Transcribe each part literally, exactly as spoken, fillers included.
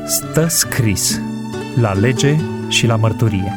Stă scris la lege și la mărturie.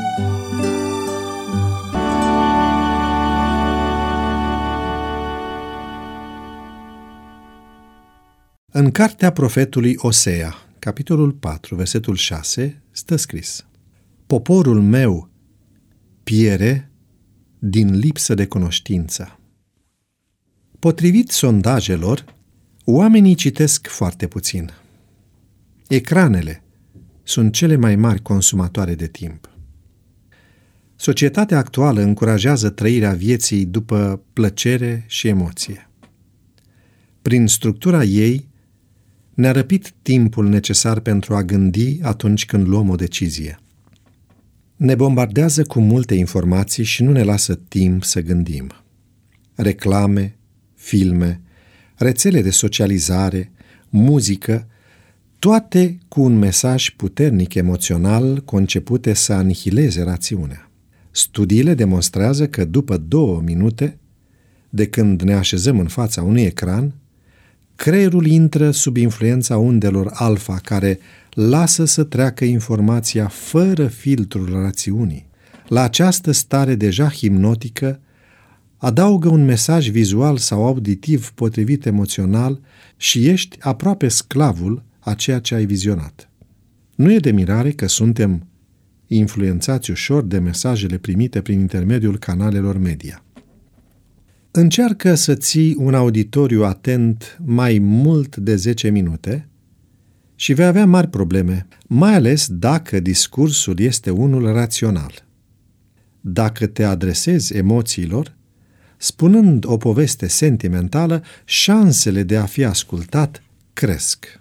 În cartea profetului Osea, capitolul patru, versetul șase, stă scris: Poporul meu piere din lipsă de cunoștință. Potrivit sondajelor, oamenii citesc foarte puțin. Ecranele sunt cele mai mari consumatoare de timp. Societatea actuală încurajează trăirea vieții după plăcere și emoție. Prin structura ei, ne-a răpit timpul necesar pentru a gândi atunci când luăm o decizie. Ne bombardează cu multe informații și nu ne lasă timp să gândim. Reclame, filme, rețele de socializare, muzică, toate cu un mesaj puternic emoțional concepute să anihileze rațiunea. Studiile demonstrează că după două minute, de când ne așezăm în fața unui ecran, creierul intră sub influența undelor alfa care lasă să treacă informația fără filtrul rațiunii. La această stare deja hipnotică adaugă un mesaj vizual sau auditiv potrivit emoțional și ești aproape sclavul a ceea ce ai vizionat. Nu e de mirare că suntem influențați ușor de mesajele primite prin intermediul canalelor media. Încearcă să ții un auditoriu atent mai mult de zece minute și vei avea mari probleme, mai ales dacă discursul este unul rațional. Dacă te adresezi emoțiilor, spunând o poveste sentimentală, șansele de a fi ascultat cresc.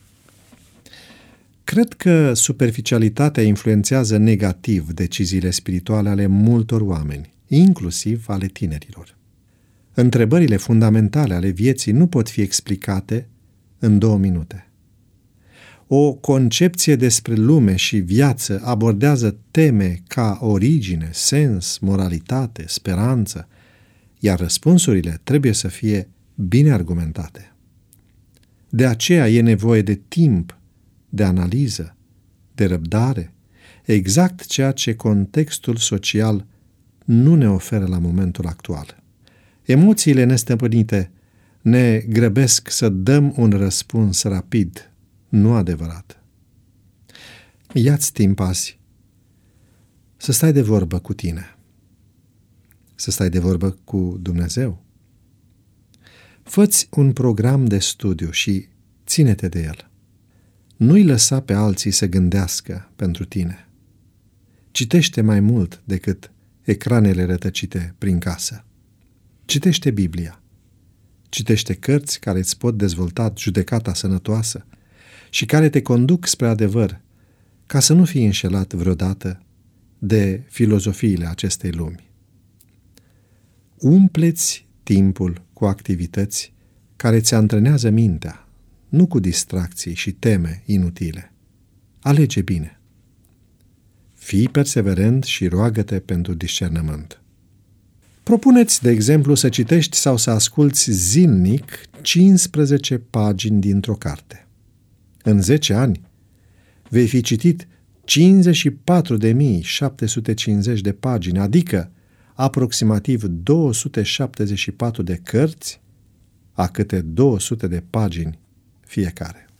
Cred că superficialitatea influențează negativ deciziile spirituale ale multor oameni, inclusiv ale tinerilor. Întrebările fundamentale ale vieții nu pot fi explicate în două minute. O concepție despre lume și viață abordează teme ca origine, sens, moralitate, speranță, iar răspunsurile trebuie să fie bine argumentate. De aceea e nevoie de timp, de analiză, de răbdare, exact ceea ce contextul social nu ne oferă la momentul actual. Emoțiile nestăpânite ne grăbesc să dăm un răspuns rapid, nu adevărat. Ia-ți timp azi să stai de vorbă cu tine, să stai de vorbă cu Dumnezeu. Fă-ți un program de studiu și ține-te de el. Nu-i lăsa pe alții să gândească pentru tine. Citește mai mult decât ecranele rătăcite prin casă. Citește Biblia. Citește cărți care îți pot dezvolta judecata sănătoasă și care te conduc spre adevăr, ca să nu fii înșelat vreodată de filozofiile acestei lumi. Umpleți timpul cu activități care ți antrenează mintea, nu cu distracții și teme inutile. Alege bine. Fii perseverent și roagă-te pentru discernământ. Propuneți, de exemplu, să citești sau să asculți zilnic cincisprezece pagini dintr-o carte. În zece ani vei fi citit cincizeci și patru de mii șapte sute cincizeci de pagini, adică aproximativ două sute șaptezeci și patru de cărți, a câte două sute de pagini fiecare.